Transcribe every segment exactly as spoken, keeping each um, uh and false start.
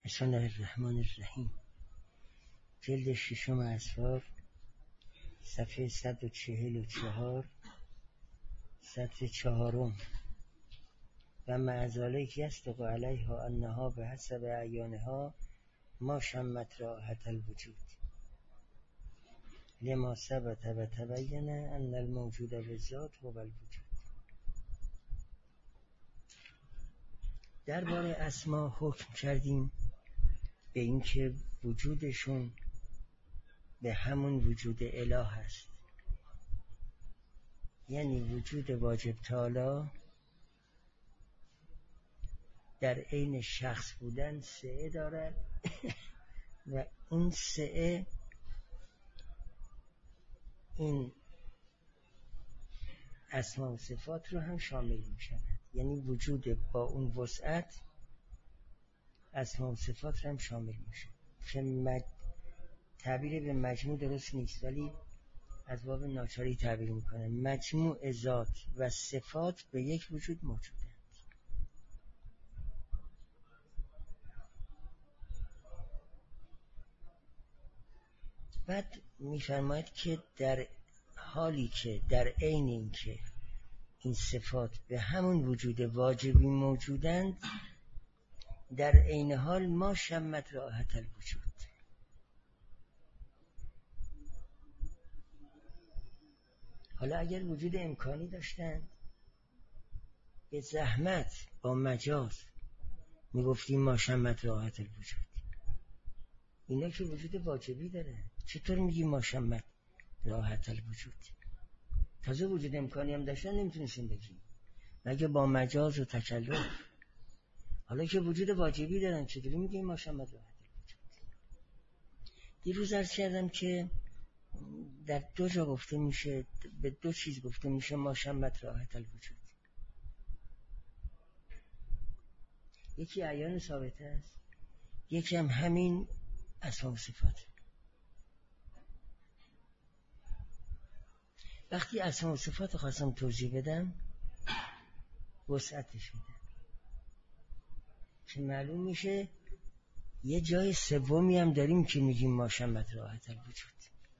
بسم الله الرحمن الرحیم. جلد ششم اسفار، صفحه صد و چهل و چهار، سطر چهارم. و معذالک یصدق علیها انها به حسب اعیانها ما شمت رائحة الوجود لما ثبت و تبین ان الموجود بالذات هو الوجود. درباره اسما حکم کردیم به اینکه وجودشون به همون وجود اله هست، یعنی وجود واجب تعالی در عین شخص بودن سعه دارد و این سعه این اسما و صفات رو هم شامل می شود، یعنی وجود با اون وسعت اسما و صفات رو هم شامل می شود. که مج... تعبیر به مجموع درست نیست، ولی از باب ناچاری تعبیر می کنه. مجموع ذات و صفات به یک وجود موجودند. بعد می‌فرماید که در حالی که در عین این که این صفات به همون وجود واجبی موجودند، در عین حال ما شمت رائحة الوجود. حالا اگر وجود امکانی داشتند به زحمت با مجاز میگفتیم ما شمت رائحة الوجود. اینا که وجود واجبی داره، چطور میگیم ما شمت رائحة الوجود؟ تازه وجود امکانی هم داشتن نمیتونستیم بگیم مگه با مجاز و تکلف. حالا که وجود واجبی دارن چطوری میگیم ما شمت رائحة الوجود؟ دیروز عرض کردم که در دو جا گفته میشه، به دو چیز گفته میشه ما شمت رائحة الوجود. یکی اعیان ثابته است، یکی هم همین اسما و صفات. وقتی اسما و صفات خواستم توضیح بدم وسعتش میدم که معلوم میشه یه جای سومی هم داریم که میگیم ما شمت رائحة الوجود.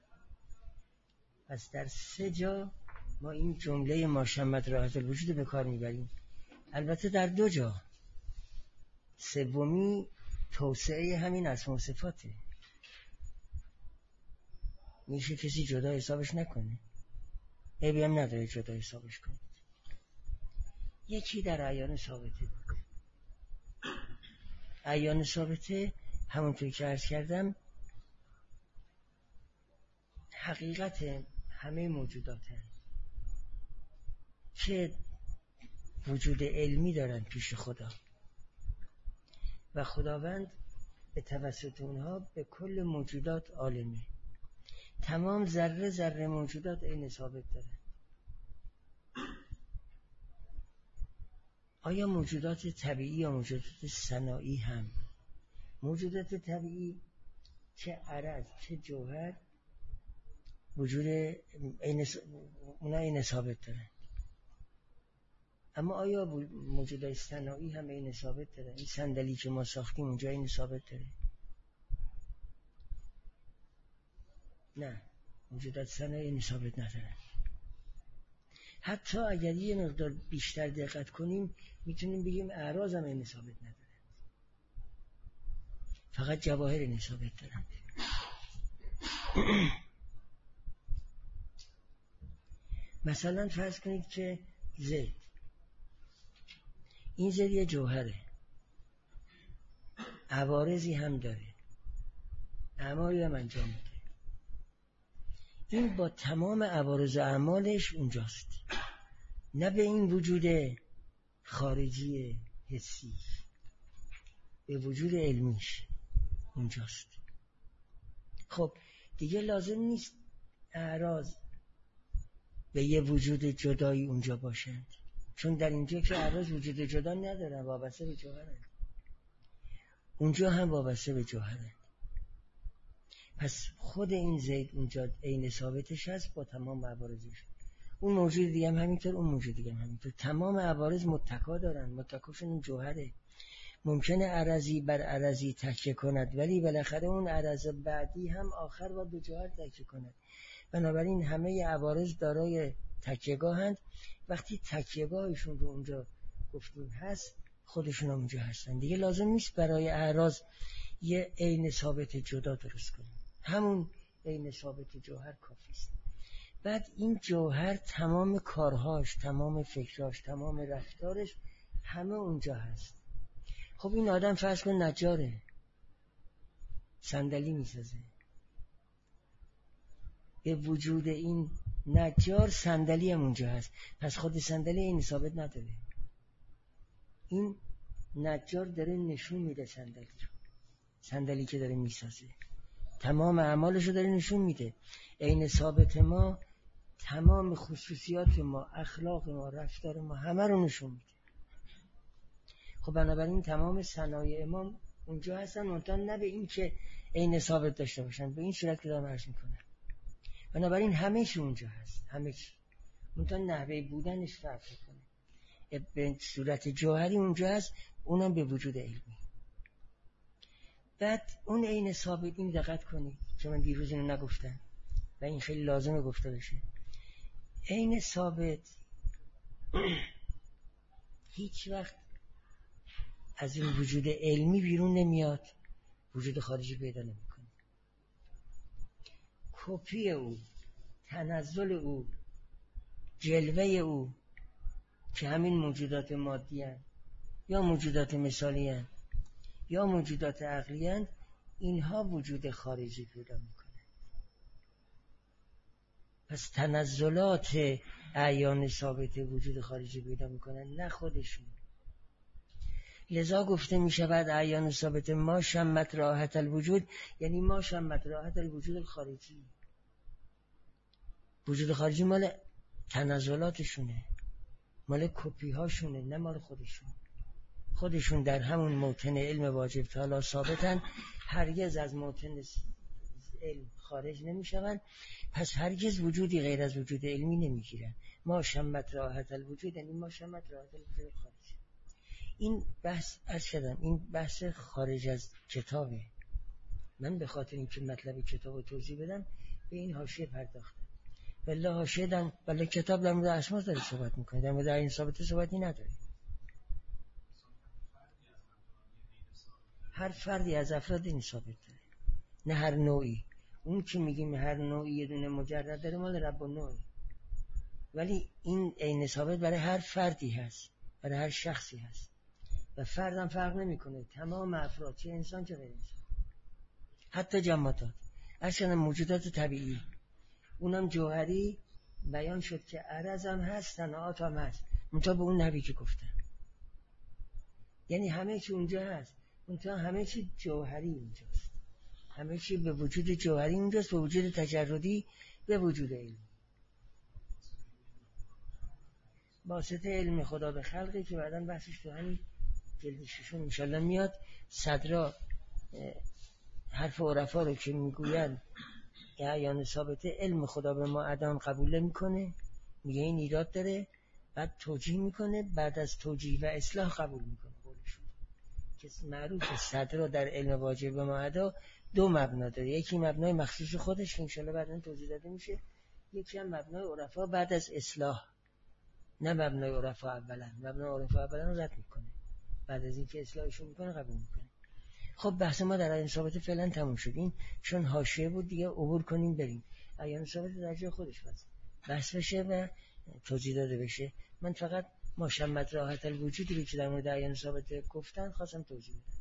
پس در سه جا ما این جمله ما شمت رائحة الوجود به کار میبریم. البته در دو جا، سومی توسعه همین اسما و صفاته، میشه کسی جدا حسابش نکنه، عیبی هم نداره جدا حسابش کنید. یکی در اعیان ثابته بود. اعیان ثابته همونطور که عرض کردم حقیقت همه موجودات هست که وجود علمی دارن پیش خدا و خداوند به توسط اونها به کل موجودات عالمه. تمام ذره ذره موجودات عین ثابت داره. آیا موجودات طبیعی یا موجودات صناعی هم؟ موجودات طبیعی چه عرض چه جوهر وجود عین اونا عین ثابت داره. اما آیا موجودات صناعی هم عین ثابت داره؟ این صندلی که ما ساختیم اونجا عین ثابت داره؟ نه، موجودات صناعی عین ثابت نداره. حتی اگر یه مقدار بیشتر دقت کنیم میتونیم بگیم اعراض هم عین ثابت نداره، فقط جواهر عین ثابت دارن. مثلا فرض کنید که زید، این زید یه جوهره، عوارضی هم داره، اعمالی هم انجام میده. این با تمام عوارض و اعمالش اونجاست، نه به این وجود خارجی حسی، به وجود علمیش اونجاست. خب دیگه لازم نیست اعراض به یه وجود جدایی اونجا باشند، چون در اینجا که اعراض وجود جدا ندارن، وابسته به جوهرن. اونجا هم وابسته به جوهرن. پس خود این زید اونجا عین ثابتش هست با تمام عوارضش. اون موجود دیگه هم همینطور، اون موجود دیگه هم همینطور. تمام عوارض متکا دارن، متکاشون این جوهره. ممکنه عرضی بر عرضی تکیه کند، ولی بالاخره اون عرض بعدی هم آخر با دو جوهر تکیه کند. بنابراین همه عوارض دارای تکیه‌گاهند. وقتی تکیه‌گاهشون رو اونجا گفتیم هست، خودشون هم اونجا هستن دیگه. لازم نیست برای اعراض یه عین ثابت جدا درست کنیم، همون عین ثابت جوهر کافی است. بعد این جوهر تمام کارهاش، تمام فکراش، تمام رفتارش همه اونجا هست. خب این آدم فرض کن نجاره، صندلی میسازه، به وجود این نجار صندلی هم اونجا هست، پس خود صندلی این ثابت نداره. این نجار داره نشون میده صندلی رو، صندلی که داره میسازه تمام اعمالش رو داره نشون میده. عین ثابت ما تمام خصوصیات ما، اخلاق ما، رفتار ما همه رو نشون میده. خب بنابراین تمام صنایع ما اونجا هستن، منتها نه به این که عین ثابت داشته باشن، به این صورت که دارم عرض میکنم. بنابراین همه چی اونجا هست، همه چی، منتها نحوه بودنش فرق کنه. به صورت جوهری اونجا هست، اونم به وجود علمی. بعد اون عین ثابت، این دقت کنید که من دیروز اینو نگفتم و این خیلی لازمه گفته بشه. عین ثابت هیچ وقت از این وجود علمی بیرون نمیاد، وجود خارجی پیدا نمیکنه. کپی او، تنزل او، جلوه او که همین موجودات مادی هستند یا موجودات مثالی هستند یا موجودات عقلی هستند، اینها وجود خارجی پیدا میکنه. پس تنزلات اعیان ثابت وجود خارجی پیدا میکنن، نه خودشون. لذا گفته میشود اعیان ثابت ما شمت راحت الوجود، یعنی ما شمت راحت الوجود الخارجی. وجود خارجی مال تنزلاتشونه، مال کپی هاشونه، نه مال خودشون. خودشون در همون موطن علم واجب تعالی ثابتن، هرگز از موطن علم خارج نمیشون، پس هرگز وجودی غیر از وجود علمی نمیگیرن. ما شمت راحت الوجود، یعنی ما شمت راحت الوجود خارج. این بحث عرض شدم، این بحث خارج از کتابه. من به خاطر اینکه مطلب کتاب رو توضیح بدم به این حاشیه پرداختم. والله حاشیه دم، ولی کتاب در مورد اسما داره صحبت میکنه، در مورد این ثابت صحبتی نداره. هر فردی از افراد این ثابت داره، نه هر نوعی. اون که میگیم هر نوعی یه دونه مجرد داره مال رب النوع، ولی این عین ثابت برای هر فردی هست، برای هر شخصی هست و فردم فرق نمیکنه. تمام افراد، چه انسان چه غیر انسان، حتی جمادات، اصلا موجودات طبیعی، اونم جوهری بیان شد که عرض هم هست، صناعات هم هست، منتها به اون نحوی که گفتن. یعنی همه چی اونجا هست، منتها همه چی جوهری اونجاست، همه چی به وجود جوهری اونجاست، به وجود تجردی، به وجود علم. واسطه علم خدا به خلقی که بعداً بحثش تو همین جلد ششم انشالله میاد. صدرا حرف عرفا رو که میگوین اعیان ثابته علم خدا به ما عدم قبول میکنه، میگه این ایراد داره، بعد توجیه میکنه، بعد از توجیه و اصلاح قبول میکنه. قولشون که معروف صدرا در علم واجب به ما عدا دو مبنا داره، یکی مبنای مخصوص خودش که انشالله بعداً توضیح داده میشه، یکی هم مبنای عرفا بعد از اصلاح، نه مبنای عرفا اولا. مبنای عرفا اولا رو رد میکنه، بعد از اینکه اصلاحشون میکنه قبول میکنه. خب بحث ما در اعیان ثابته فعلا تموم شد. این چون حاشیه بود دیگه عبور کنیم بریم. اعیان ثابته در جای خودش بس بحث بشه و توضیح داده بشه. من فقط ما شمت راحت الوجودی که در مورد اعیان ثابته گفتن خواستم توضیح بدم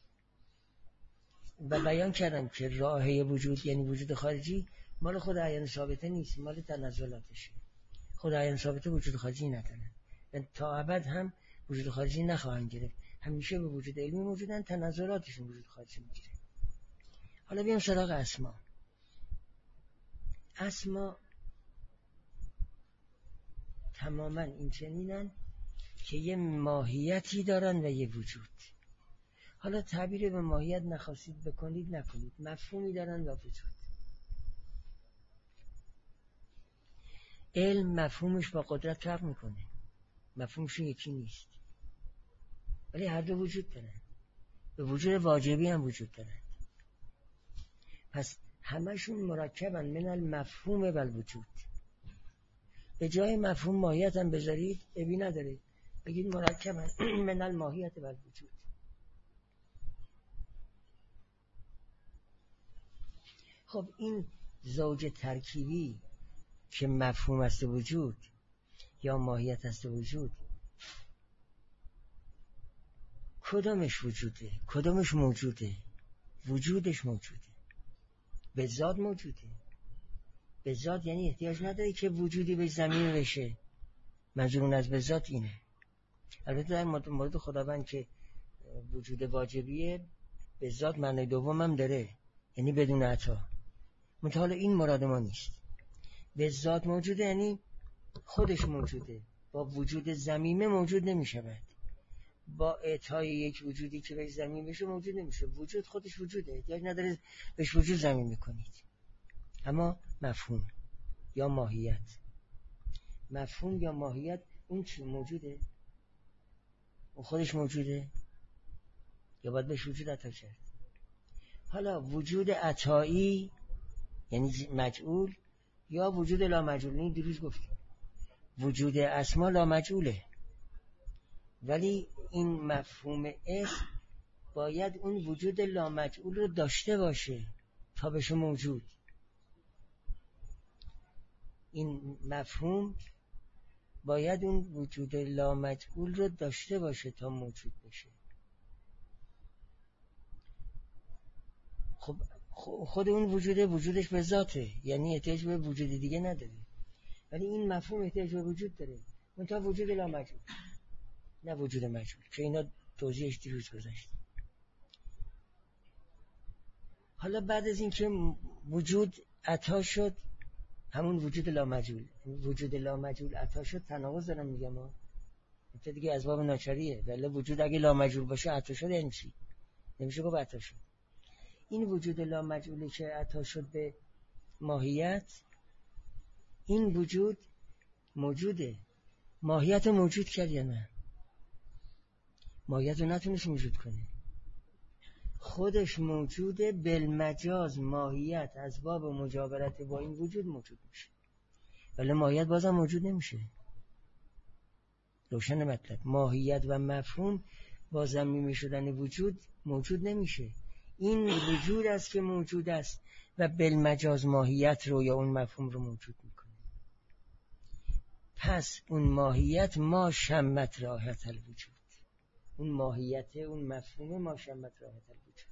و بیان کردم که راهه وجود یعنی وجود خارجی مال خود اعیان ثابته نیست، مال تنزلاتشه. خود اعیان ثابته وجود خارجی ندارن و تا ابد هم وجود خارجی نخواهند گرفت، همیشه به وجود علمی موجودن، تنزلاتشون وجود خارجی میگیره. حالا بیام سراغ اسما. اسما تماما این چنینن که یه ماهیتی دارن و یه وجود. حالا تعبیر به ماهیت نخواستید بکنید نکنید، مفهومی دارن و وجود. علم مفهومش با قدرت فرق میکنه، مفهومش یکی نیست، ولی هر دو وجود دارن. به وجود واجبی هم وجود دارند. پس همشون مرکبن من المفهوم و الوجود. به جای مفهوم ماهیت هم بذارید ابی نداره، بگید مرکبن من الماهیت و الوجود. خب این زوج ترکیبی که مفهوم است وجود یا ماهیت است وجود، کدامش وجوده؟ کدامش موجوده؟ وجودش موجوده، به ذات موجوده. به ذات یعنی احتیاج نداره که وجودی به زمین بشه. منظورون از به ذات اینه. البته در مورد خداوند که وجود واجبیه به ذات معنی دوم هم داره، یعنی بدون عطا. منتها این مراد ما نیست. به ذات موجوده یعنی خودش موجوده، با وجود زمینه موجود نمی شود. با اعطای یک وجودی که به زمین بشه موجود نمیشه. وجود خودش وجوده، احتیاج نداره بهش وجود زمین میکنید. اما مفهوم یا ماهیت، مفهوم یا ماهیت اون چی موجوده؟ اون خودش موجوده یا باید بهش وجود عطا کرد؟ حالا وجود عطایی یعنی مجعول یا وجود لا مجعول. این دیروز گفتیم وجود اسما لا مجعوله، ولی این مفهوم اسم باید اون وجود لا مجعول رو داشته باشه تا بشه موجود. این مفهوم باید اون وجود لا مجعول رو داشته باشه تا موجود بشه. خب خود اون وجود وجودش به ذاته، یعنی احتیاج به وجود دیگه نداره، ولی این مفهوم احتیاج به وجود داره، منتها وجود لا مجعول نه وجود مجعول که اینا توضیحش دیروز گذاشت. حالا بعد از این که وجود عطا شد، همون وجود لا مجعول، وجود لا مجعول عطا شد، تناقض دارم میگم ما تا دیگه از باب ناچاریه. ولی وجود اگه لا مجعول باشه عطا شد یعنی چی؟ نمیشه گفت عطا شد. این وجود لا مجعولی که عطا شد به ماهیت، این وجود موجوده. ماهیت موجود کرد یا نه؟ ماهیت رو نتونست موجود کنه، خودش موجوده. بالمجاز ماهیت از باب مجاورت با این وجود موجود میشه، ولی ماهیت بازم موجود نمیشه. روشن مطلب. ماهیت و مفهوم با ضمیمی شدن وجود موجود نمیشه. این وجود است که موجود است و بالمجاز ماهیت رو یا اون مفهوم رو موجود میکنه. پس اون ماهیت ما شمت راحت الوجود، اون ماهیت اون مفهوم ما شمت راحت الوجود.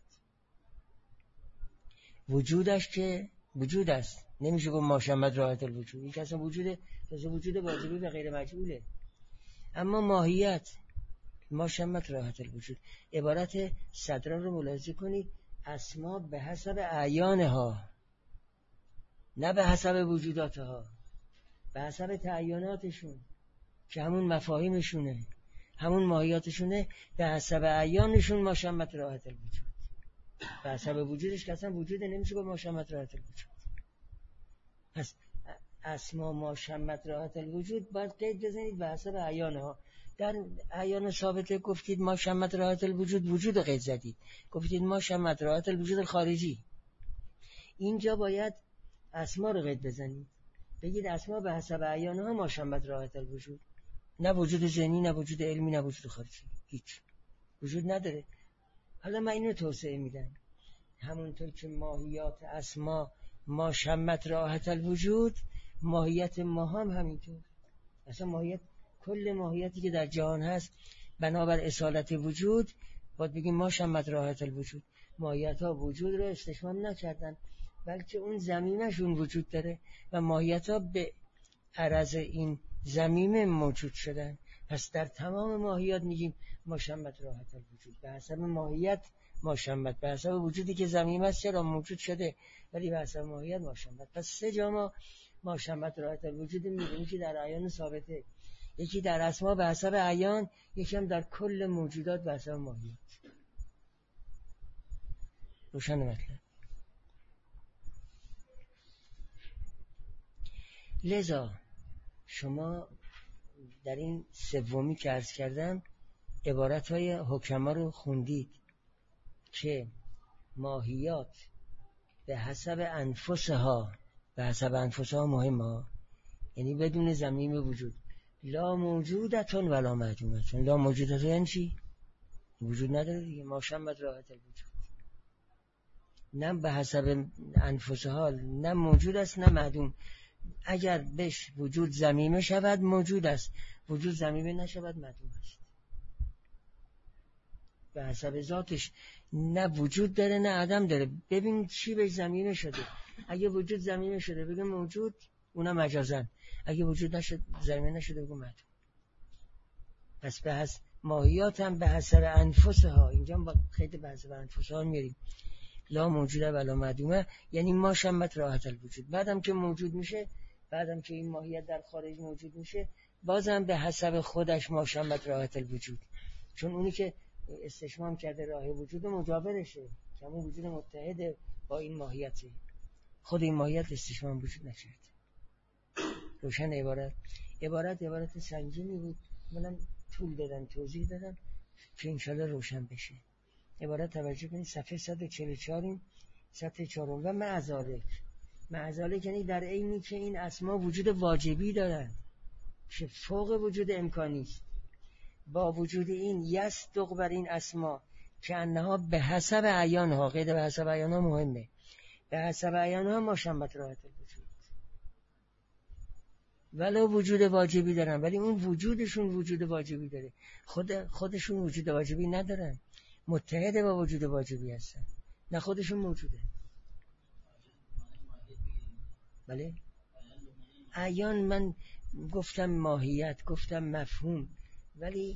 وجودش که وجود است، نمیشه گفت ما شمت راحت الوجود. این اصلا وجود اصلا وجود واجبی و غیر مجعوله. اما ماهیت ما شمت راحت الوجود، عبارت صدرا رو ملاحظه کنید. اسما به حسب اعیانها، نه به حسب وجوداتها، به حسب تعییناتشون که همون مفاهیمشونه، همون ماهیاتشونه. به حسب اعیانشون ما شمت راحت الوجود. به حسب وجودش که اصلا وجوده، نمیشه با ما شمت راحت الوجود. پس اسما ما شمت راحت الوجود باید قید بزنید به حسب اعیانها. در اعیان ثابته گفتید ما شمت راحت الوجود، وجود قید زدید، گفتید ما شمت راحت الوجود الخارجی. اینجا باید اسما رو قید بزنید، بگید اسما به حسب اعیانها ما شمت راحت الوجود. نه وجود ذهنی، نه وجود علمی، نه وجود خارجی، هیچ وجود نداره. حالا من اینو توسعه میدم. همونطور که ماهیات اسما ما شمت راحت الوجود، ماهیت ما هم همینطور. اصلا ماهیت، کل ماهیتی که در جهان هست بنابر اصالت وجود باید بگیم ما شمت راحت الوجود. ماهیت ها وجود رو استشمام نکردن، بلکه اون زمیمشون وجود داره و ماهیت ها به عرض این زمیم موجود شدن. پس در تمام ماهیات میگیم ما شمت راحت الوجود. به حسب ماهیت ما شمت، به حسب وجودی که زمیم است چرا موجود شده، ولی به حسب ماهیت ما شمت. پس سه جا ما ما شمت راحت الوجود میگیم که در اعیان ثابته، یکی در اسما به حسب اعیان، یکی هم در کل موجودات به حسب ماهیت. روشن مطلب. لذا شما در این سومی که عرض کردم عبارتهای حکما رو خوندید، که ماهیات به حسب انفسها به حسب انفسها مهمه، یعنی بدون ضمیر وجود. لا موجودتون ولا معدومتون. لا موجودتون یعنی چی؟ وجود نداره دیگه. ما شمت راحت الوجود، نه به حسب انفسها، نه موجود است نه معدوم. اگر بهش وجود ضمیمه شود موجود است، وجود ضمیمه نشود معدوم است. به حسب ذاتش نه وجود داره نه عدم داره. ببین چی بهش ضمیمه شده. اگه وجود ضمیمه شده بگه موجود، اونم مجازن. اگه وجود نشد ضمیمه نشده بگه معدوم. پس به حسب ماهیات هم به حسب انفسها، اینجا با خیلی به حسب انفسها میاریم. لا موجوده ولا معدومه، یعنی ما شمت راحت الوجود. بعدم که موجود میشه، بعدم که این ماهیت در خارج موجود میشه، بازم به حسب خودش ما شمت راحت الوجود. چون اونی که استشمام کرده راه وجود مجاورشه، که همون وجود متحد با این ماهیته. خود این ماهیت استشمام وجود نکرد. روشن عبارت؟ عبارت عبارت سنگینی بود، منم طول دادم توضیح دادم که انشالله روشن بشه. عبارت توجه کنید صفحه صد و چهل و چهار سطح چهارم. و معذالک، معذالک یعنی در عینی که این اسما وجود واجبی دارن که فوق وجود امکانی است، با وجود این یصدق بر این اسما که انها به حسب اعیانها، قید به حسب اعیانها مهمه، به حسب اعیانها ما شمت راحت الوجود، ولو وجود واجبی دارن، ولی اون وجودشون وجود واجبی داره، خود خودشون وجود واجبی ندارن، متحد با وجود واجبی هستن، نه خودشون موجوده. بله اعیان، من گفتم ماهیت، گفتم مفهوم، ولی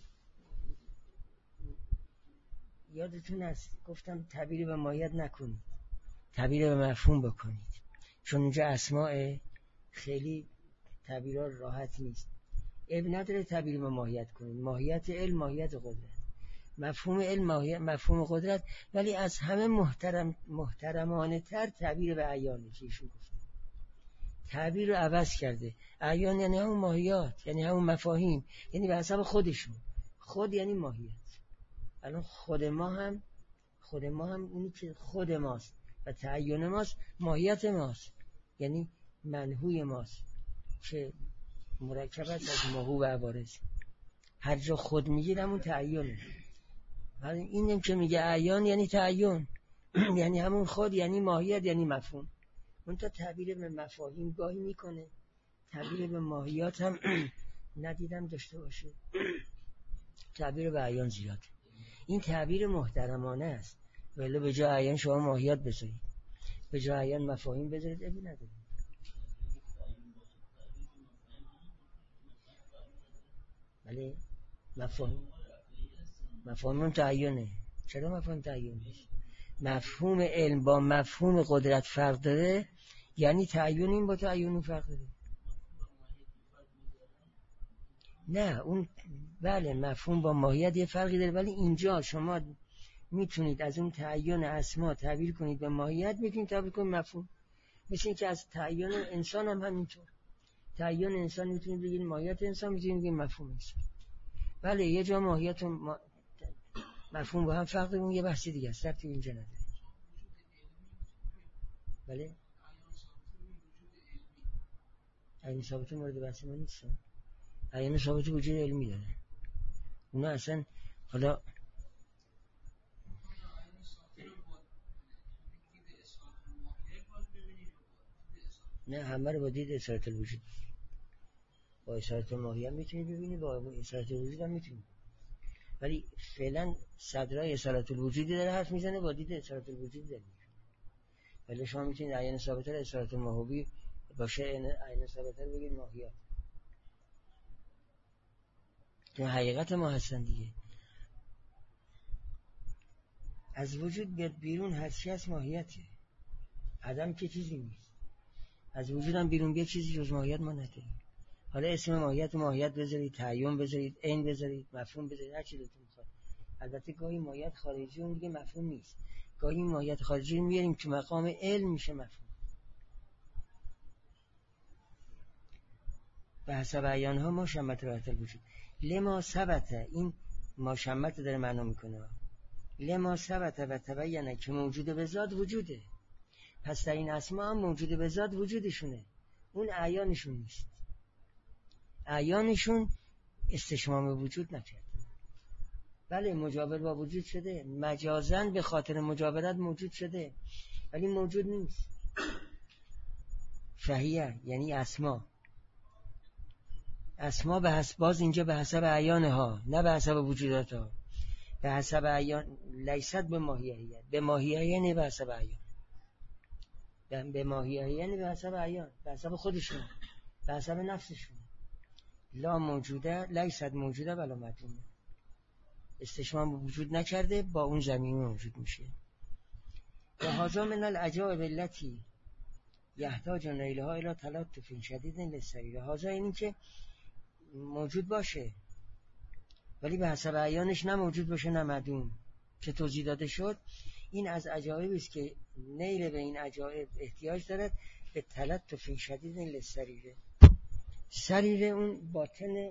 یادتون است گفتم تعبیر به ماهیت نکنید، تعبیر به مفهوم بکنید، چون اینجا اسماء خیلی تعبیرها راحت نیست. اب نداره تعبیر به ماهیت کنید. ماهیت علم ماهیت قدرت، مفهوم علم ماهیت مفهوم قدرت، ولی از همه محترم محترمانه تر تعبیر به اعیانه که ایشون گفت. تعبیر رو عوض کرده. اعیان یعنی همون ماهیات، یعنی همون مفاهیم، یعنی به حسب خودشون. خود یعنی ماهیت. الان خود ما هم خود ما هم اونی که خود ماست و تعین ماست ماهیت ماست، یعنی منهوی ماست که مرکب است از ماهو و عوارض. هر جا خود میگیر همون تعینه. ولی اینم که میگه اعیان یعنی تعین، یعنی همون خود، یعنی ماهیت، یعنی مفهوم. اون تا تعبیر به مفاهیم گاهی میکنه، تعبیر به ماهیات هم ندیدم داشته باشه. تعبیر به اعیان زیاد. این تعبیر محترمانه است، ولی به جای اعیان شما ماهیات بذارید، به جای اعیان مفاهیم بذارید، ابی نداره. ولی مفاهیم مفاهیم تعیینه. چرا مفاهیم تعیین نیست؟ مفهوم علم با مفهوم قدرت فرق داره، یعنی تعیین این با تعیین فرق داره. نه اون بله مفهوم با ماهیت یه فرقی داره، ولی اینجا شما میتونید از اون تعیین اسما تعبیر کنید به ماهیت، میتونید تعبیر کنید مفهوم. مثل اینکه از تعیین انسان هم همینطور، تعیین انسان میتونید بگید ماهیت انسان، میتونید بگید مفهوم انسان. بله یه جا ماهیت و ما... مفهوم با هم فرق داره، اون یه بحث دیگه است، ربطی اینجا نداره. بله عین ثابت مورد بحث ما نیست. عین ثابت وجود علمی داره، اونا اصلا حالا نه همه رو با دید اصالت الوجود، با اصالت ماهی هم میتونید ببینید، با اصالت الوجود هم میتونید، ولی فعلا صدرای اصالت الوجودی داره حرف میزنه، با دید اصالت الوجود داره. ولی شما میتونید عین ثابت اصالت ماهوی باشه، عین ثابت رو بگید ماهیات، که حقیقت ما هستن دیگه. از وجود بیاد بیرون هر چی از ماهیته، عدم که چیزی نیست. از وجود هم بیرون بیاد چیزی جز ماهیت ما نداریم. حالا اسم ماهیت و ماهیت بذارید، تعیین بذارید، عین بذارید، مفهوم بذارید، هر چی دلتون میخواد. البته گاهی ماهیت خارجی اون دیگه مفهوم نیست، گاهی ماهیت خارجی میاریم که مقام علم میشه مفهوم. به حسب اعیانها ما شمت راحت الوجود لما ثبت، این ما شمت داره معنا میکنه. لما ثبت و تبینه که موجود به ذات وجوده. پس در این اسما هم موجود به ذات وجودشونه، اون اعیانشون نیست. اعیانشون استشمام وجود نکرد. بله مجاور با وجود شده، مجازن به خاطر مجاورت موجود شده، ولی موجود نیست. فهیه یعنی اسما، اسما به حسب، باز اینجا به حسب اعیانها نه به حسب وجوداتها، به حسب اعیان. لیست به ماهیه، به ماهیه یعنی به حسب اعیان، به ماهیه یعنی به حسب اعیان، به حسب خودشون، به حسب نفسشون. لا موجوده، لیست موجوده ولا مدومه، استشمام وجود نکرده، با اون زمینی موجود میشه. و هذا من العجائب التي یحتاج نیلها الی تلطف شدید للسریر. هذا این که موجود باشه ولی به حسب اعیانش نه موجود باشه نه معدوم که توضیح داده شد. این از عجایبی است که نیل به این عجایب احتیاج دارد به تلطف شدید للسریر. سریر اون باطن،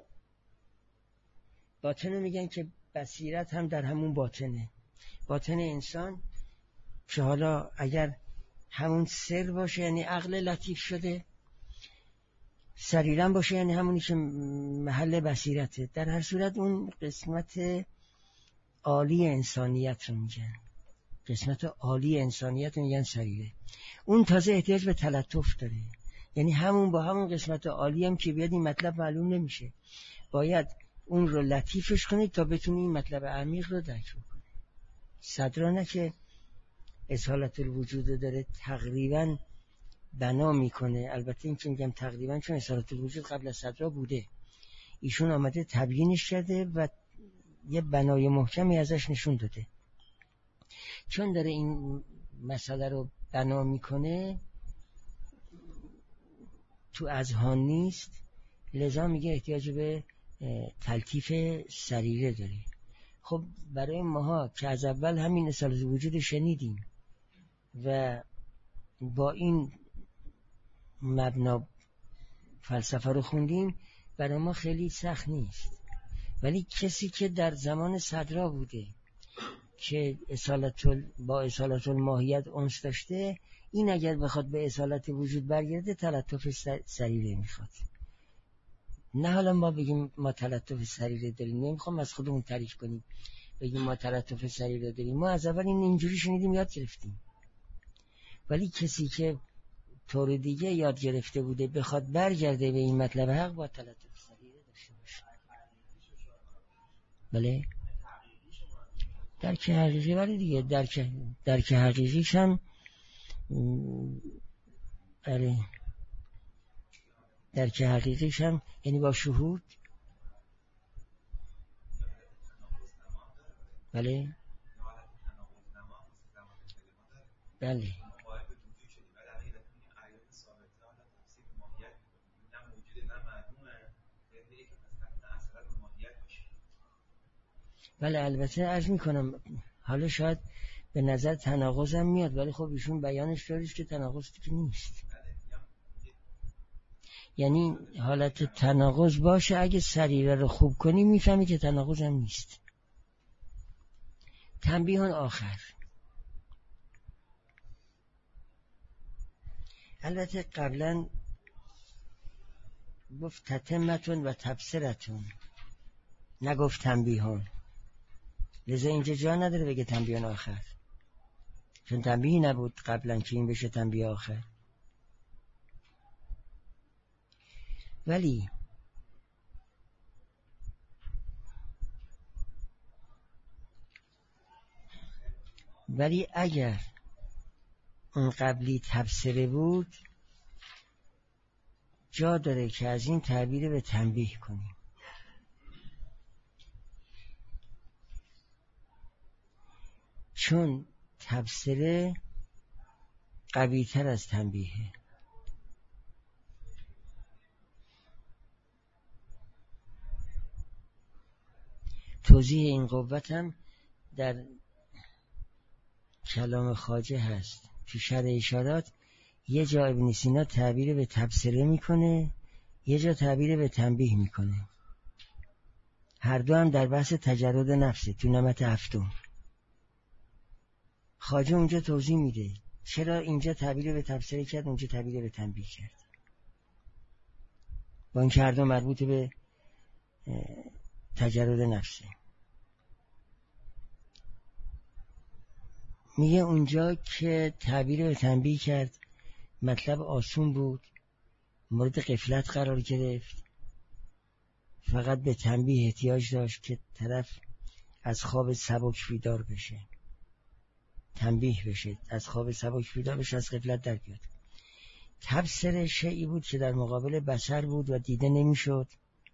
باطن میگن که بصیرت هم در همون باطنه، باطن انسان که حالا اگر همون سر باشه یعنی عقل لطیف شده، سریرم باشه یعنی همونی که محل بصیرته. در هر صورت اون قسمت عالی انسانیت رو میگن، قسمت عالی انسانیت رو میگن سریره. اون تازه احتیاج به تلطف داره، یعنی همون با همون قسمت عالی هم که بیاد این مطلب معلوم نمیشه، باید اون رو لطیفش کنید تا بتونی این مطلب عمیق رو درک کنید. صدرانه که اصالت الوجود رو داره تقریبا بنا میکنه، البته این که میگم تقریبا چون اصالت الوجود قبل از صدرا بوده، ایشون آمده تبیینش کرده و یه بنای محکمی ازش نشون داده. چون داره این مسئله رو بنا میکنه تو اذهان نیست، لذا میگه احتیاج به تلطیف سریره داره. خب برای ماها که از اول همین اصالت وجود شنیدیم و با این مبنا فلسفه رو خوندیم، برای ما خیلی سخت نیست. ولی کسی که در زمان صدرا بوده که اصالت با اصالت الماهیت انس داشته، این اگر بخواد به اصالت وجود برگرده تلطف سریره میخواد. نه حالا ما بگیم ما تلطف سریره داریم، نمیخوام از خودمون تعریف کنیم بگیم ما تلطف سریره داریم، ما از اول این اینجوری شنیدیم یاد گرفتیم. ولی کسی که طور دیگه یاد گرفته بوده بخواد برگرده به این مطلب حق، با تلطف سریره داشته باشه. بله درک حقیقی، ولی دیگه درک درک حقیقیش هم بله درک حقیقیش هم یعنی با شهود. بله بله بله البته عرض میکنم حالا شاید به نظر تناقضم میاد، ولی خب ایشون بیانش داریش که تناقض که نیست. یعنی حالت تناقض باشه اگه سریره رو خوب کنی میفهمی که تناقض هم نیست. تنبیهان آخر، البته قبلا گفت تتمتون و تبصرتون، نگفت تنبیهان، لذا اینجا جا نداره بگه تنبیهان آخر، چون تنبیهی نبود قبلا که این بشه تنبیه آخر. ولی ولی اگر اون قبلی تبصره بود، جا داره که از این تعبیر به تنبیه کنیم. چون تبصره قوی تر از تنبیهه. توضیح این قوت هم در کلام خواجه هست. تو شرح اشارات یه جا ابن سینا تعبیر به تبصره میکنه، یه جا تعبیر به تنبیه میکنه. هر دو هم در بحث تجرد نفسه، تو نمط هفتم. خواجه اونجا توضیح میده چرا اینجا تعبیر به تبصره کرد، اونجا تعبیر به تنبیه کرد. با این که هر دو مربوط به تجرد نفسه. میگه اونجا که تعبیر به تنبیه کرد مطلب آسون بود، مورد غفلت قرار گرفت، فقط به تنبیه احتیاج داشت که طرف از خواب سبک بیدار بشه، تنبیه بشه، از خواب سبک بیدار بشه، از غفلت در بیاد. تبصره شیئی بود که در مقابل بصر بود و دیده نمیشد.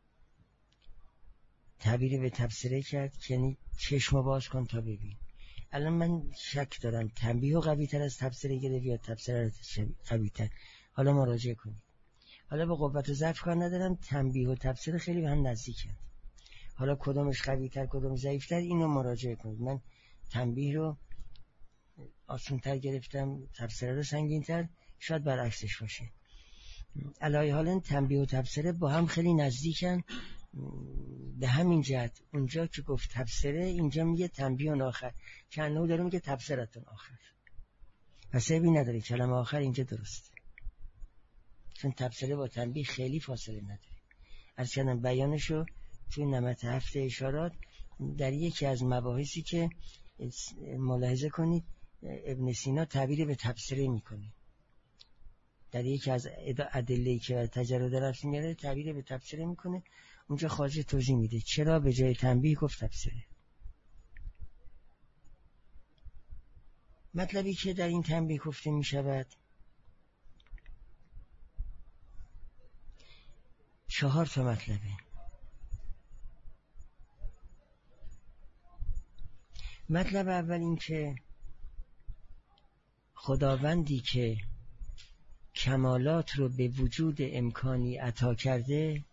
تعبیر به تبصره کرد یعنی چشم باز کن تا ببین. الان من شک دارم تنبیه قوی تر از تبصره گرفت یا تبصره قوی تر. حالا مراجعه کنید. حالا به قوت و ضعف کار ندارم، تنبیه و تبصره خیلی به هم نزدیکند. حالا کدومش قوی تر کدوم ضعیف تر اینو مراجعه کنید. من تنبیه رو آسون تر گرفتم، تبصره رو سنگین تر، شاید برعکسش باشه. علای حالا تنبیه و تبصره با هم خیلی نزدیکن. به همین جهت اونجا که گفت تبصره اینجا میگه تنبیه آخر، که انه داره میگه تبصرتون آخر، پس عیبی نداره کلمه آخر اینجا درسته، چون تبصره با تنبیه خیلی فاصله نداره. عرض کردم بیانشو توی نمط هفته اشارات در یکی از مباحثی که ملاحظه کنید ابن سینا تعبیر به تبصره میکنه، در یکی از ادله‌ای که تجرد نفس میاره تعبیر به تبصره میکنه. اونجا خواجه توضیح میده چرا به جای تنبیه گفت تبصره. مطلبی که در این تنبیه گفته میشود چهار تا مطلبه. مطلب اول این که خداوندی که کمالات رو به وجود امکانی عطا کرده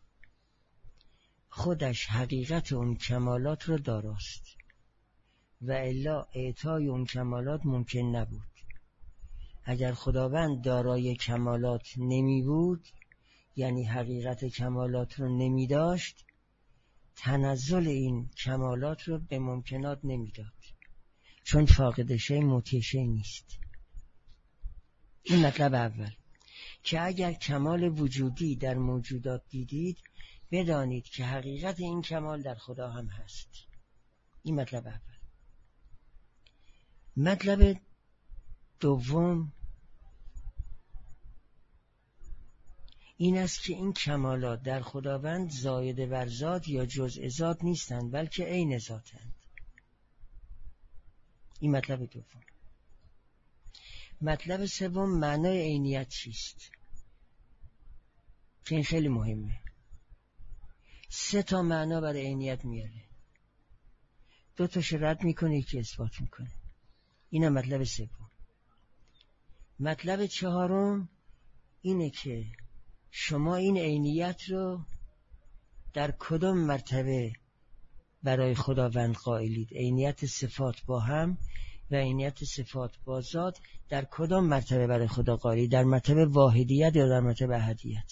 خودش حقیقت اون کمالات رو داراست و الا اعطای اون کمالات ممکن نبود. اگر خداوند دارای کمالات نمی بود، یعنی حقیقت کمالات رو نمی داشت، تنزل این کمالات رو به ممکنات نمی داد، چون فاقد شی مطیع شی نیست. این مطلب اول که اگر کمال وجودی در موجودات دیدید بدانید که حقیقت این کمال در خدا هم هست. این مطلب اول. مطلب دوم این است که این کمالات در خداوند زاید بر ذات یا جزء ذات نیستند، بلکه عین ذاتند. این مطلب دوم. مطلب سوم معنای عینیت چیست؟ که این خیلی مهمه. سه تا معنا برای عینیت میاره، دو تاش رد میکنه، یکی اثبات میکنه. اینه مطلب سوم. مطلب چهارم اینه که شما این عینیت رو در کدام مرتبه برای خداوند قائلید؟ عینیت صفات با هم و عینیت صفات با ذات در کدام مرتبه برای خدا قائلید؟ در مرتبه واحدیت یا در مرتبه احدیت؟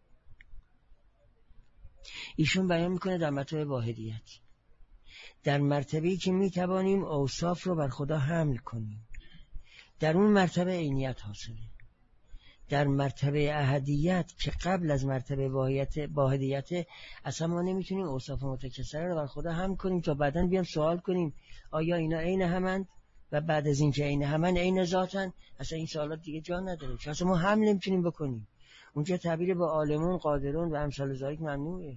ایشون بیان میکنه در مرتبه واحدیت، در مرتبه‌ای که میتوانیم اوصاف رو بر خدا حمل کنیم، در اون مرتبه عینیت حاصله. در مرتبه احدیت که قبل از مرتبه واحدیت واحدیت اصلا ما نمیتونیم اوصاف متکثره رو بر خدا حمل کنیم تا بعداً بیام سوال کنیم آیا اینا عین همند و بعد از این که عین همند عین ذاتن. اصلا این سوالات دیگه جا نداره، چون اصلا ما حمل نمیتونیم بکنیم. اونجا تعبیر به عالمون، قادرون و امثال ذالک ممنوعه.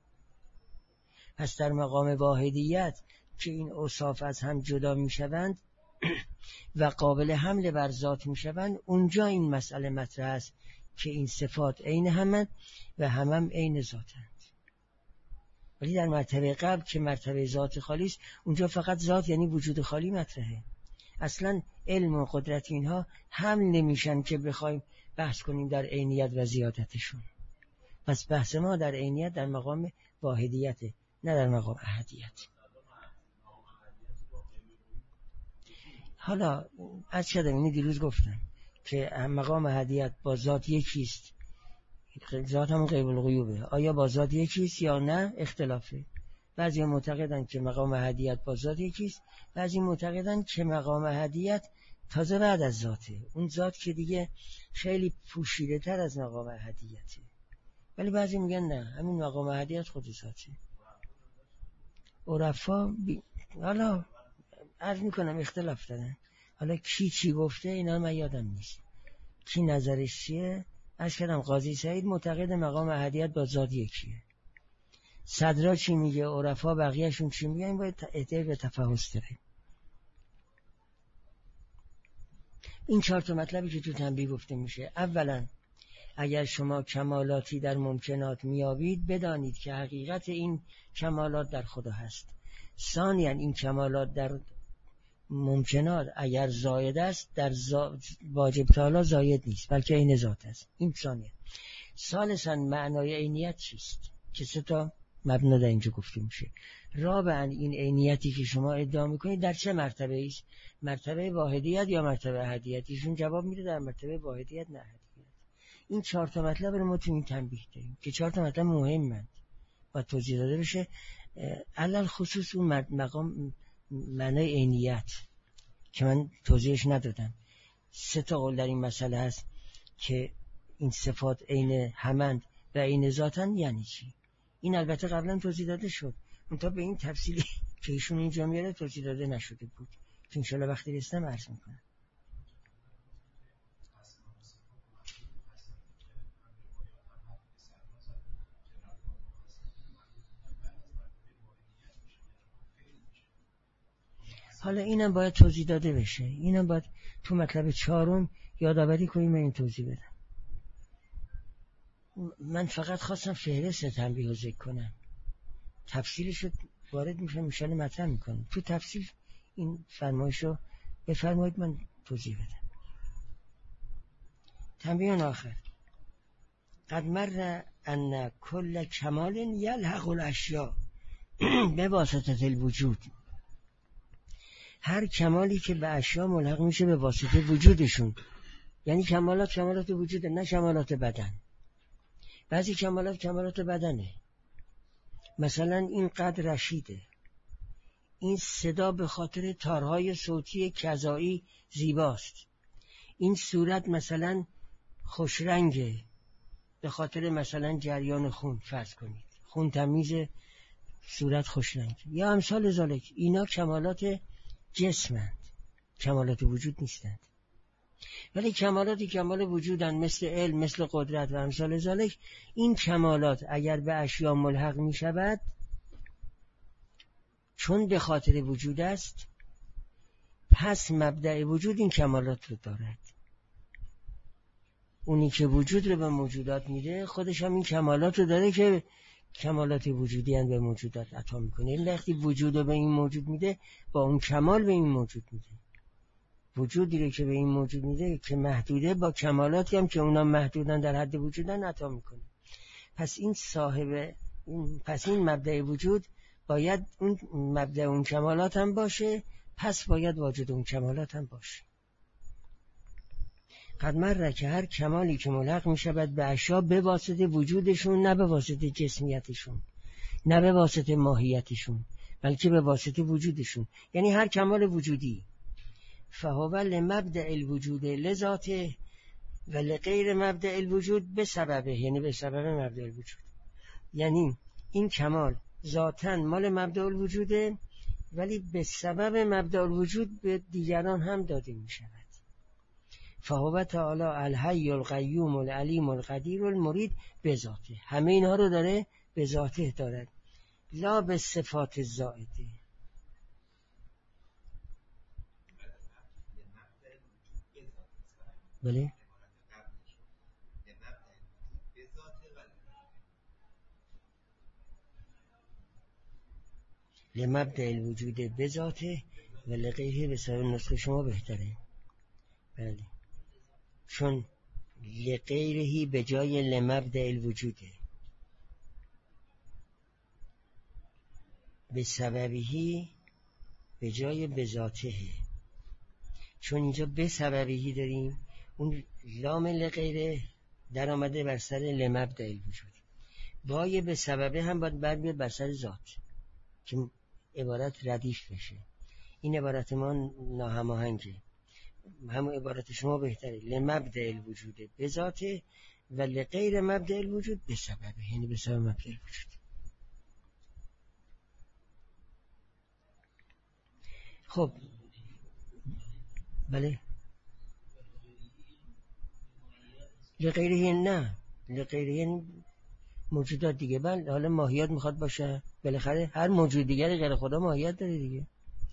پس در مقام واحدیت که این اوصاف از هم جدا میشوند و قابل حمل بر ذات میشوند، اونجا این مسئله مطرح است که این صفات عین همند و هم هم عین ذاتند. ولی در مرتبه قبل که مرتبه ذات خالی است، اونجا فقط ذات یعنی وجود خالی مطرحه. اصلا علم و قدرت اینها حمل نمیشن که بخوایم بحث کنیم در عینیت و زیادتشون. پس بحث ما در عینیت در مقام واحدیته، نه در مقام احدیت. حالا از شدم اینی دیروز گفتم که مقام احدیت با ذات یکیست، ذات همون غیب الغیوبه. آیا با ذات یکیست یا نه اختلافه. بعضی معتقدن که مقام احدیت با ذات یکیست، بعضی معتقدن که مقام احدیت تازه بعد از ذاته، اون ذات که دیگه خیلی پوشیده تر از مقام احدیته. ولی بعضی میگن نه، همین مقام احدیت خود ذاته. عرفا بی... حالا عرض میکنم اختلاف دارن، حالا کی چی گفته اینا من یادم نیست، کی نظرش چیه. از کردم قاضی سعید معتقد مقام احدیت با ذات یکیه. صدرا چی میگه، عرفا بقیهشون چی میگن، باید احتیاج به تفحص داره. این چهار تا مطلبی که تو تنبیه گفته میشه: اولا اگر شما کمالاتی در ممکنات میابید بدانید که حقیقت این کمالات در خدا هست. ثانیا این کمالات در ممکنات اگر زاید است در زا... واجب تعالی زاید نیست بلکه عین ذات است. این ثانیا. ثالثا معنای عینیت چیست که سه تا مبنا در اینجا گفته میشه. رابعا این عینیتی که شما ادعا میکنید در چه مرتبه است؟ مرتبه واحدیت یا مرتبه احدیت؟ ایشون جواب میده در مرتبه واحدیت نه احدیت. این چهار تا مطلب رو ما تو این تنبیه داریم که چهار تا مطلب مهمند و توضیح داده بشه. علل خصوص اون مقام معنای عینیت که من توضیحش ندادم. سه تا قول در این مسئله هست که این صفات عین همند و عین ذاتن. یعنی چی؟ این البته قبلا توضیح داده شد، منتها به این تفصیلی که ایشون اینجا میاره توضیح داده نشده بود که انشالله وقتی رسیدم عرض میکنم. حالا اینم باید توضیح داده بشه، اینم باید تو مطلب چهارم یادآوری کنیم این توضیح بدم. من فقط خواستم فهرست تنبیه رو ذکر کنم، تفصیلش رو وارد میشم میشانه مطرح میکنم. تو تفصیل این فرمایش رو بفرمایید من توضیح بدم. تنبیه آخر: قد مر ان کل کمال یلحق الاشیاء بواسطه الوجود. هر کمالی که به اشیا ملحق میشه به واسطه وجودشون، یعنی کمالات کمالات وجوده نه کمالات بدن. بعضی کمالات کمالات بدنه، مثلا این قد رشیده، این صدا به خاطر تارهای صوتی کذایی زیباست، این صورت مثلا خوشرنگه به خاطر مثلا جریان خون، فرض کنید خون تمیز صورت خوشرنگه، یا امثال ذالک. اینا کمالات جسمند، کمالات وجود نیستند. ولی کمالاتی کمال وجودن، مثل علم، مثل قدرت و امثال ذالک. این کمالات اگر به اشیا ملحق می شود چون به خاطر وجود است، پس مبدأ وجود این کمالات رو دارد. اونی که وجود رو به موجودات میده خودش هم این کمالات رو داره که کمالات وجودی هم به موجودات عطا میکنه. این وقتی وجود رو به این موجود میده با اون کمال به این موجود میده. وجودی رو که به این موجود میده که محدوده با کمالاتی هم که اونا محدودن در حد وجودن عطا میکنه. پس این صاحب این پس این مبدأ وجود باید اون مبدأ اون کمالات هم باشه، پس باید واجد اون کمالات هم باشه. قد مره که هر کمالی که ملحق می شود به اشیا به واسطه وجودشون، نه به واسطه جسمیتشون، نه به واسطه ماهیتشون، بلکه به واسطه وجودشون، یعنی هر کمال وجودی. فهو لمبدأ الوجود لذاته و لغیر مبدأ الوجود به سببه، یعنی به سبب مبدأ الوجود. یعنی این کمال ذاتاً مال مبدأ الوجوده ولی به سبب مبدأ الوجود به دیگران هم داده می شود. فهو تعالی الحی القیوم العلیم القدیر المرید به ذاته. همه اینها رو داره به ذاته دارد، لا به صفات زائده. بله لمبدأ الوجود به ذاته و لغیره به سبب نسخه شما بهتره. بله چون لغیرهی به جای لمبدأ الوجوده، به سببهی به جای به ذاته. چون اینجا به سببهی داریم، اون لام لغیره در آمده بر سر لمبدأ الوجود، بای به سببه هم باید بر بیاد بر سر ذات. که عبارت ردیف بشه. این عبارت ما ناهماهنگه. همون عبارت شما بهتره. لمبدأ الوجود به ذاته و لغیر مبدأ الوجود به سببه، یعنی به سبب مبدأ الوجود. خب بله، لغیره نه، لغیره موجودات دیگه. بله حالا ماهیت میخواد باشه، بالاخره هر موجود دیگری غیر خدا ماهیت داره دیگه.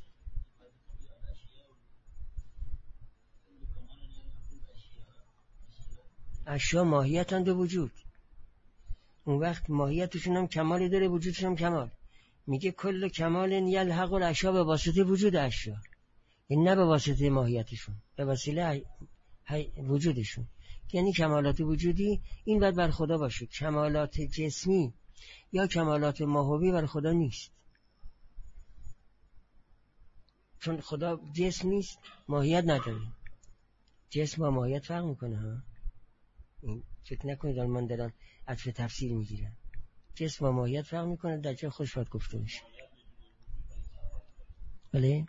اشیا ماهیتند به وجود، اون وقت ماهیتشون هم کمالی داره، وجودشون هم کمال. میگه کل کمال یلحق الاشیا به واسطه وجود اشیا، این نه به واسطه ماهیتشون، به وسیله وجودشون. یعنی کمالات وجودی این باید بر خدا باشه، کمالات جسمی یا کمالات ماهوی بر خدا نیست، چون خدا جسم نیست، ماهیت نداره. جسم با ماهیت فرق میکنه ها، این فکر نکنید من دارم عطف تفسیر میگیرم. جسم با ماهیت فرق میکنه، در جای خوش باید گفته میشه. بله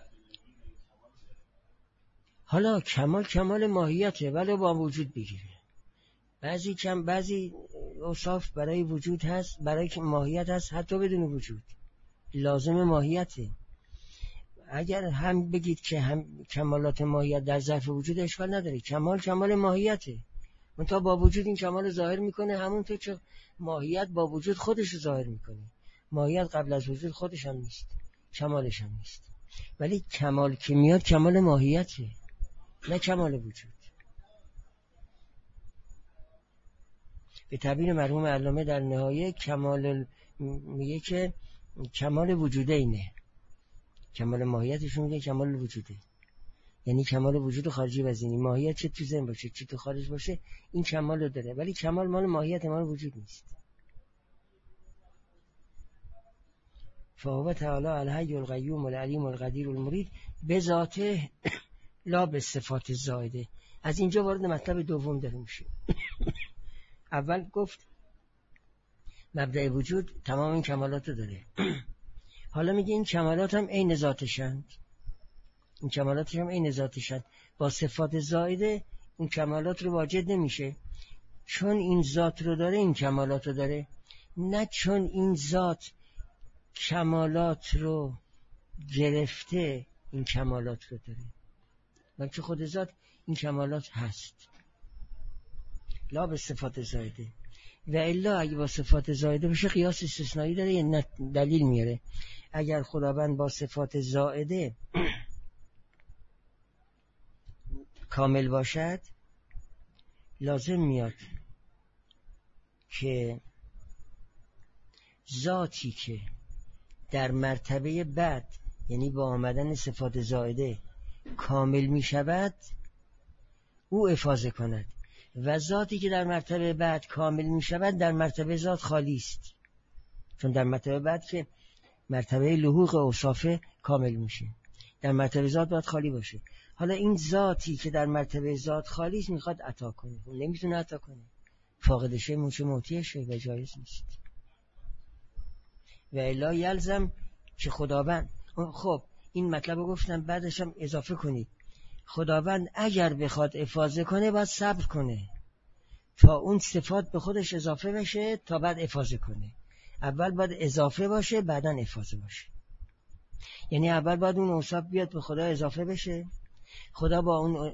حالا کمال کمال ماهیته ولی با وجود بگیره. بعضی کم بعضی اوصاف برای وجود هست، برای ماهیت هست حتی بدون وجود، لازم ماهیته. اگر هم بگید که هم کمالات ماهیت در ظرف وجود اشکال نداره، کمال کمال ماهیته، منتها با وجود این کمال ظاهر میکنه، همونطور که ماهیت با وجود خودش رو ظاهر میکنه. ماهیت قبل از وجود خودش هم نیست، کمالش هم نیست، ولی کمال که میاد کمال ماهیته نه کمال وجود. به تعبیر مرحوم علامه در نهایه کمال میگه که کمال وجوده اینه، کمال ماهیتشون میگه کمال وجوده، یعنی کمال وجود خارجی وزینی. ماهیت چه تو ذهن باشه چه تو خارج باشه این کمال رو داره، ولی کمال مال ماهیت مال وجود نیست. فهو تعالی الحی القیوم العلیم القدیر المرید به ذاته لا به صفات زائده. از اینجا وارد مطلب دوم داره میشه. اول گفت مبدأ وجود تمام این کمالات رو داره، حالا میگه این کمالات هم عین ذاتشند، این کمالات هم عین ذاتشند. با صفات زائده این کمالات رو واجد نمیشه، چون این ذات رو داره این کمالات رو داره، نه چون این ذات کمالات رو گرفته این کمالات رو داره، بلکه خود ذات این کمالات هست. لا به صفات زائده. و الا اگه با صفات زائده بشه قیاس استثنایی داره، یه دلیل میاره. اگر خداوند با صفات زائده کامل باشد لازم میاد که ذاتی که در مرتبه بعد، یعنی با آمدن صفات زائده کامل می شود، او افاضه کند، و ذاتی که در مرتبه بعد کامل می شود در مرتبه ذات خالی است، چون در مرتبه بعد که مرتبه لحوق اوصاف کامل میشه، در مرتبه ذات باید خالی باشه. حالا این ذاتی که در مرتبه ذات خالی است میخواد عطا کنه، نمیتونه عطا کنه، فاقدشه موچه موتیشه و جایز نیست. و الا یلزم که خداوند، خب این مطلب رو گفتم بعدش هم اضافه کنید، خداوند اگر بخواد افاضه کنه باید صبر کنه تا اون صفات به خودش اضافه بشه تا بعد افاضه کنه. اول باید اضافه باشه بعداً افاضه باشه، یعنی اول باید اون اوصاف بیاد به خدا اضافه بشه، خدا با اون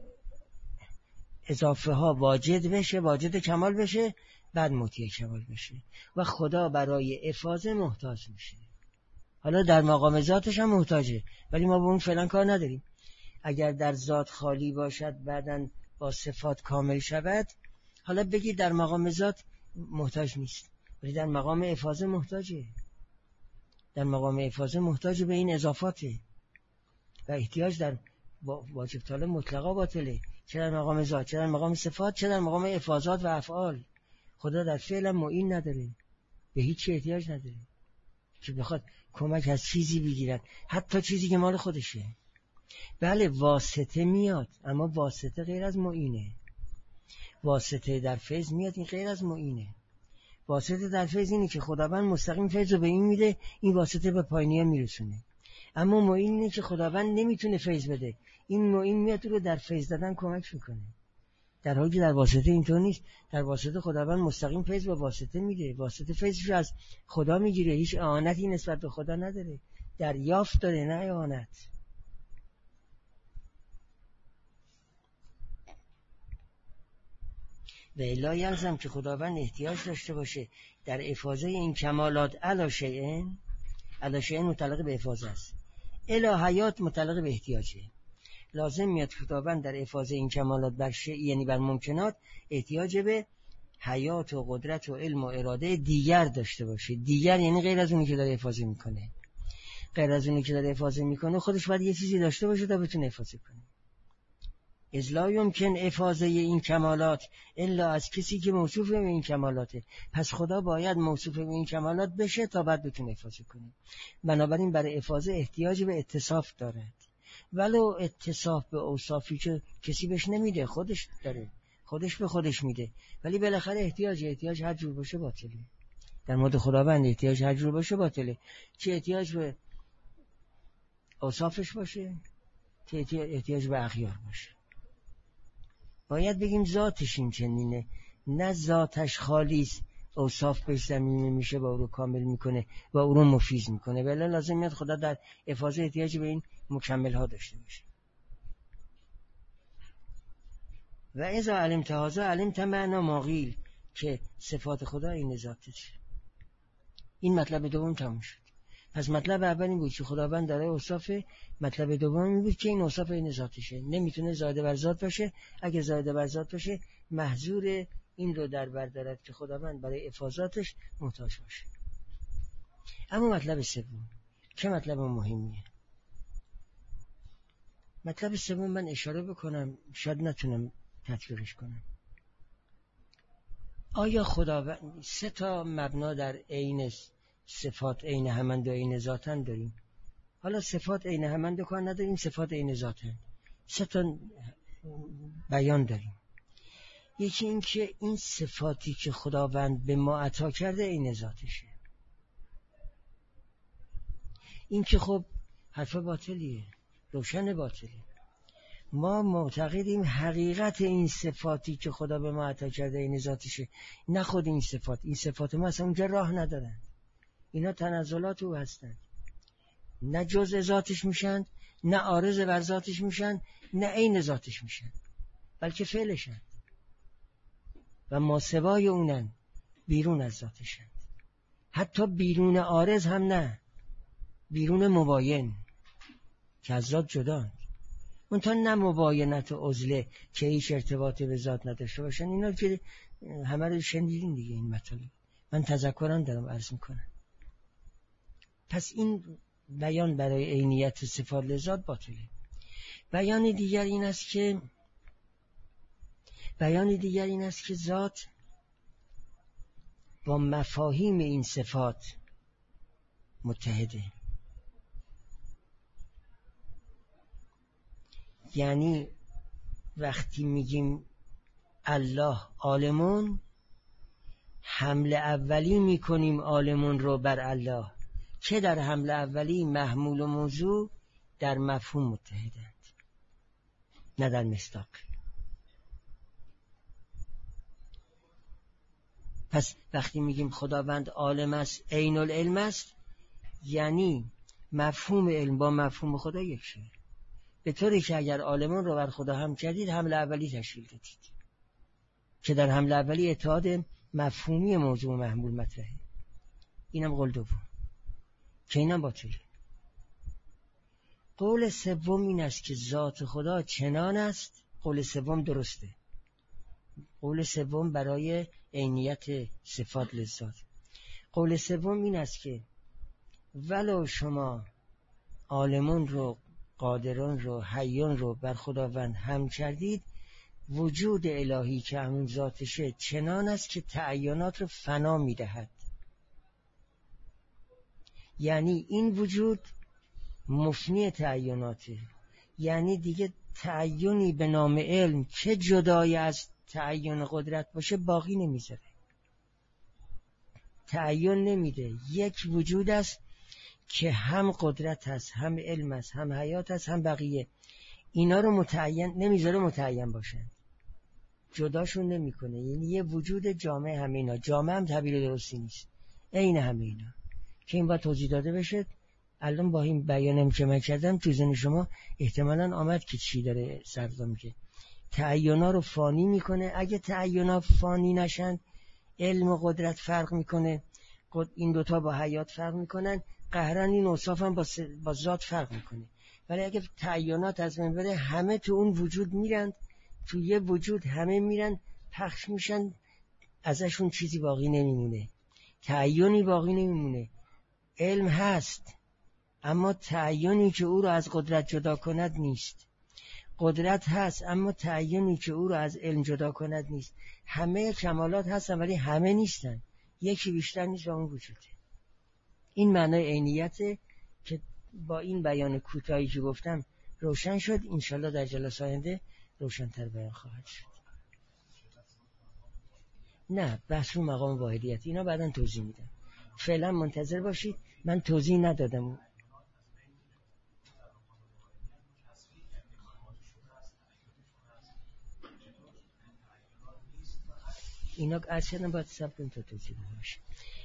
اضافه ها واجد بشه، واجد کمال بشه، بعد مطیع کمال بشه و خدا برای افاضه محتاج میشه. حالا در مقام ذاتش هم محتاجه ولی ما به اون فعلا کار نداریم. اگر در ذات خالی باشد بعداً با صفات کامل شود، حالا بگی در مقام ذات محتاج نیست ولی در مقام افاضه محتاجه، در مقام افاضه محتاج به این اضافاته و احتیاج در واجب طالب مطلقا باطله، چه در مقام ذات چه در مقام صفات چه در مقام افاضات و افعال. خدا در فعل معین نداره، به هیچ احتیاج نداره که بخواد کمک از چیزی بگیرد، حتی چیزی که مال خودشه. بله واسطه میاد اما واسطه غیر از معینه، واسطه در فیض میاد این غیر از معینه. واسطه در فیض اینه که خداوند مستقیم فیض رو به این میده، این واسطه به پایینی‌ها میرسونه. اما معین اینه که خداوند نمیتونه فیض بده، این معین میاد رو در فیض دادن کمک میکنه. در حالی که در واسطه اینطور نیست. در واسطه خداوند مستقیم فیض با واسطه میده، واسطه فیضش از خدا میگیره، هیچ اعانتی نسبت به خدا نداره، دریافت داره نه اعانت. و الا یلزم که خداوند احتیاج داشته باشه در افاضه این کمالات علی شیئن. علی شیئن متعلق به افاضه است، الا حیات متعلق به احتیاجه. لازم میاد خداوند در افاضه این کمالات بر شیء، یعنی بر ممکنات، احتیاج به حیات و قدرت و علم و اراده دیگر داشته باشه. دیگر یعنی غیر از اونی که داره افاضه میکنه. غیر از اونی که داره افاضه میکنه خودش باید یه چیزی داشته باشه تا بتونه افاضه کنه. اذ لا یمکن افاضه این کمالات الا از کسی که موصوف به این کمالاته. پس خدا باید موصوف به این کمالات بشه تا بعد بتونه افاضه کنه. بنابراین برای افاضه احتیاج به اتصاف داره، ولو اتصاف به اوصافی که کسی بهش نمیده، خودش داره، خودش به خودش میده، ولی بالاخره احتیاج احتیاج هر جور باشه باطله. در مورد خداوند احتیاج هر جور باشه باطله، چه احتیاج به اوصافش باشه، چه احتیاج به اغیار باشه. باید بگیم ذاتش این چنینه، نه ذاتش خالیست، اوصاف بهش زمینه میشه و او رو کامل میکنه و او رو مفیض میکنه. بله لازم میاد خدا در افاضه احتیاج به این مکمل ها داشته باشه. و اذا علمت هذا علمت معنی ما قیل، که صفات خدا این ذاتشه. این مطلب دوم تموم شد. پس مطلب اول این بود که خداوند داره اوصاف، مطلب دوم این بود که این اوصاف این ذاتشه، نمیتونه زائد بر ذات باشه. اگه زائد بر ذات باشه محظور این رو در بر دارد که خداوند برای افاضاتش محتاج باشه. اما مطلب سوم که مطلب مهمیه، مطلب سوم من اشاره بکنم، شاید نتونم تطبیقش کنم. آیا خداوند سه تا مبنا در عین صفات عین همند و عین ذاتن داریم؟ حالا صفات عین همند و کار نداریم، صفات عین ذاتن، سه تا بیان داریم. یکی این که این صفاتی که خداوند به ما عطا کرده عین ذاتشه. این که خب حرف باطلیه، روشن باطلیه. ما معتقدیم حقیقت این صفاتی که خدا به ما عطا کرده عین ذاتشه، نه خود این صفات. این صفات ما اصلا اونجا راه ندارن، اینا تنزلات او هستن، نه جزء ذاتش میشن، نه عارض بر ذاتش میشن، نه عین ذاتش میشن، بلکه فعلشن و ما سوای اونن، بیرون از ذاتشن. حتی بیرون عارض هم نه، بیرون مباین که از ذات جداند. اون تا نه مباینت و عزله که هیچ ارتباطی به ذات نداشته باشن. اینا که همه رو شنیدین دیگه این مطلب، من تذکران دارم عرض میکنم. پس این بیان برای عینیت صفات لذات باطله. بیان دیگر این است که بیان دیگر این است که ذات با مفاهیم این صفات متحده. یعنی وقتی میگیم الله عالمون، حمل اولی میکنیم عالمون رو بر الله، که در حمل اولی محمول و موضوع در مفهوم متحدند، نه در مصداق. پس وقتی میگیم خداوند عالم است، عین العلم است، یعنی مفهوم علم با مفهوم خدا یک شه، به طوری که اگر عالمون رو بر خدا هم کردید حمل اولی تشکیل دادید، که در حمل اولی اتحاد مفهومی موضوع محمول مطرحه. اینم قول دوم که اینم باطله. قول سوم این است که ذات خدا چنان است. قول سوم درسته، قول سوم برای عینیت صفات لذات. قول سوم این است که ولو شما عالمون رو، قادرون رو، حیون رو بر خداوند هم کردید، وجود الهی که همون ذاتشه چنان است که تعینات رو فنا میدهد. یعنی این وجود مفنی تعیناته، یعنی دیگه تعینی به نام علم که جدای از تعین قدرت باشه باقی نمیذاره. تعین نمیده. یک وجود است که هم قدرت هست، هم علم هست، هم حیات هست، هم بقیه. اینا رو متعین نمیذاره متعین باشن، جداشون نمیکنه. یعنی یه وجود جامع همه اینا. جامع هم تعبیر درستی نیست، عین همه اینا که این باید توضیح داده بشه. الان با این بیانم که من کردم تو ذهن شما احتمالاً آمد که چی داره سرزا میگه. تعیینا رو فانی میکنه. اگه تعیینا فانی نشن، علم و قدرت فرق میکنه، این دوتا با حیات فرق میکنن، قهرن این اوصاف هم با, با ذات فرق میکنه. ولی اگه تعیینات از من بره، همه تو اون وجود میرن، تو یه وجود همه میرن، پخش میشن، ازشون چیزی باقی نمیمونه، تعیینی باقی نمیمونه. علم هست اما تعیینی که او رو از قدرت جدا کند نیست. قدرت هست اما تعیینی که او رو از علم جدا کند نیست. همه کمالات هستن ولی همه نیستن، یکی بیشتر نیست و اون وجوده. این معنای عینیته که با این بیان کوتاهی که گفتم روشن شد. انشالله در جلسه آینده روشن‌تر بیان خواهد شد. نه، بحث رو مقام واحدیت اینا بعداً توضیح میدم. فعلا منتظر باشید، من توضیح ندادم. اینا اصلا باید سب کنیم تا توضیح داده باشه.